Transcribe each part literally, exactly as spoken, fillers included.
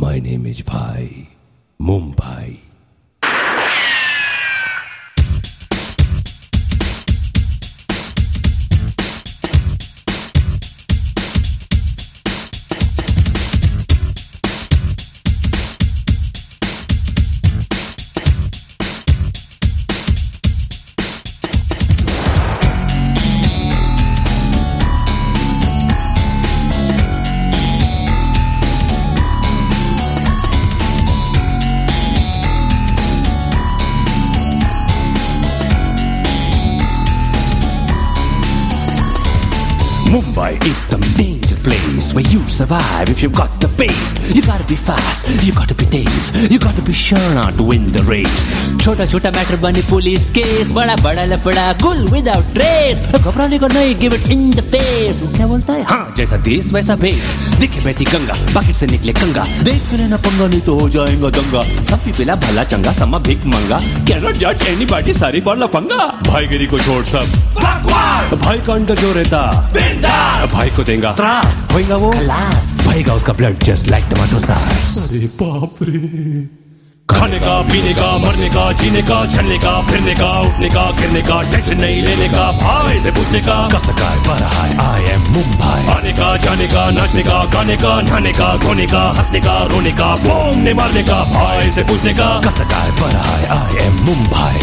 My name is Bhai. Mumbai. Mumbai is some danger place where you survive if you've got the pace. You gotta be fast, you gotta be dense, you gotta be sure not to win the race. छोटा छोटा matter बने police case, बड़ा बड़ा लफड़ा गुल without trace. घबराने को नहीं, give it in the face. वो क्या बोलता है? हाँ, जैसा देश वैसा भेस. दिखे बहती गंगा, पॉकेट से निकले कंगा. देख लेना पंगा नहीं तो हो जाएगा दंगा. सब पीला भला चंगा, समा भिक मंगा. Cannot judge anybody, सारी पर लफंगा. भाईगिरी को छोड़ सब भाई का अंडर जो रहता भाई को देगा त्रास, होएगा वो खलास. भाईगा उसका blood just like tomato sauce. अरे बाप रे. खाने का, पीने का, मरने का, जीने का, चलने का, फिरने का, उठने का, गिरने का, टेंशन नहीं लेने का, भाई से पूछने का. कसकार पर हाय, आई एम मुंबई. आने का, जाने का, नाचने का, गाने का, नहाने का, धोने का, हंसने का, रोने का, घूमने मारने का, भाई से पूछने का. कसकार पर हाय, आई एम मुंबई.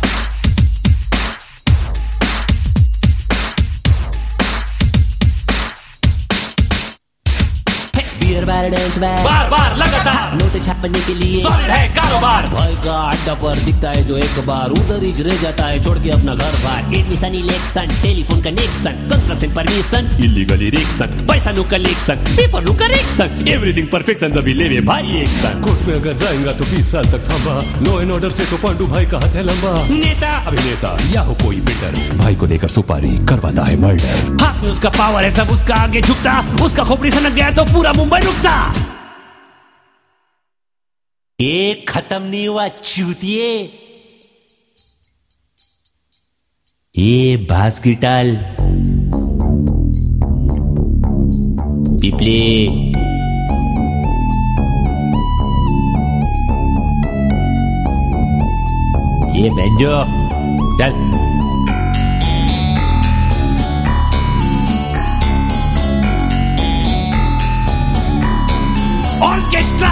बार बार लगातार नोट छापने के लिए है कारोबार. भाई का अड्डा पर दिखता है जो एक बार, उधर ही रह जाता है छोड़ के अपना घर बार. Admission, election, telephone connection, construction permission, illegal erection, पैसा नु कलेक्शन, पेपर नु करेक्शन, एवरीथिंग परफेक्शन. सभी ले वे भाई एक साथ. कोर्ट में अगर जाएगा तो बीस साल तक थांबा. लो एंड ऑर्डर से तो पांडु भाई का हाथ है लंबा. नेता, अभिनेता या हो कोई बिल्डर, भाई को देकर सुपारी करवाता है मर्डर. हाथ में उसका पावर है, सब उसका आगे झुकता. उसका खोपड़ी सनक गया तो पूरा मुंबई रुकता. एक खत्म नहीं हुआ चूतिए. ये बास की टाल पिपले. ये बेंजो चल. Orchestra.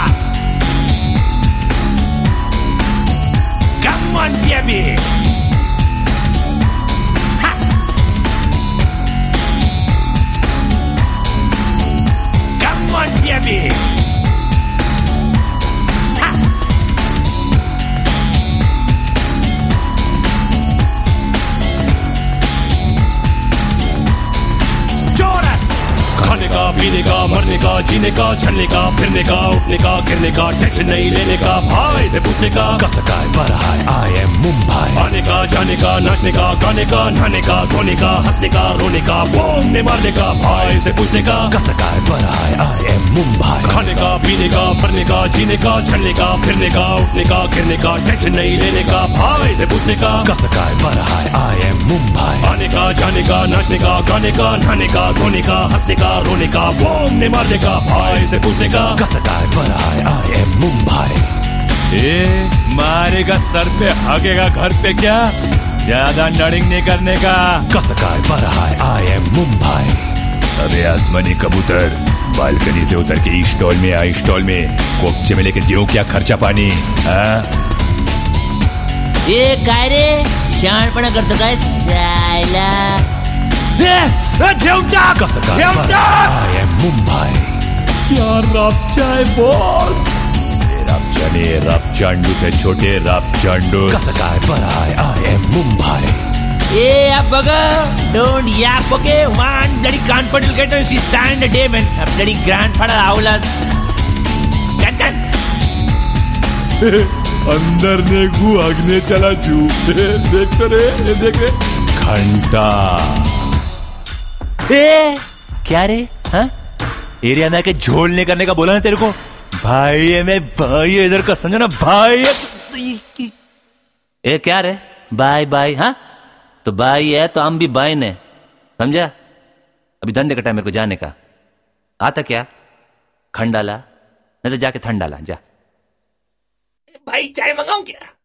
Come on, baby. Ha. Come on, baby. Ha. Chorus. खाने का, पीने का, मरने का, जीने का, चलने का, फिरने का, उठने का, गिरने का, टेंशन नहीं लेने का, भाई से पूछने का. कसकार पर हाय, आई एम मुंबई. आने का, जाने का, नाचने का, गाने का, नहाने का, धोने का, हंसने का, रोने का, घूमने मारने का, भाई से पूछने का. कसकार पर हाय, आई एम मुंबई. खाने का, पीने का, मरने का, जीने का, चलने का, फिरने का, उठने का, गिरने का, टेंशन नहीं लेने का, भाई से पूछने का. कसकार पर हाय, आई एम मुंबई. आने का, जाने का, नाचने का, गाने का, नहाने का, धोने का, हंसने का, रोने का, घूमने मारने का, भाई से पूछने का. कसकार पर हाय, आई एम मुंबई. ए, मारेगा सर पे, हगेगा घर पे क्या? ज्यादा नड़िंग नहीं करने का. कसकार पर हाय, आई एम मुंबई. अबे आसमानी कबूतर, बालकनी से उतर के स्टॉल में आ. स्टॉल में कोपचे में लेके दियो क्या खर्चा पानी. ये काय रे शहाणपणा करतो काय जायला. कसकार पर हाय, आई एम मुंबई. क्या रपचा है बॉस. रपचाने रपचांडू से छोटे रपचांडू. कसकार पर हाय, आई एम मुंबई. ए अब बघा don't yak okay one bloody कान पडल get she stand day when bloody grandfather आउलास. कन कन अंदर ने गु आगने चला चू. देख तो रे, ये देख रे. घंटा. ए क्या रे? हाँ एरिया में आके झोल नहीं करने का बोला ना तेरे को. भाई है मैं, भाई है इधर का, समझो ना भाई है. ए क्या रे बाय बाय. हाँ तो बाई है तो हम भी बाई ने, समझा. अभी धंधे का टाइम मेरे को जाने का. आता क्या खंडाला नहीं तो जाके ठंडा ला जा। भाई चाय मंगाऊं क्या?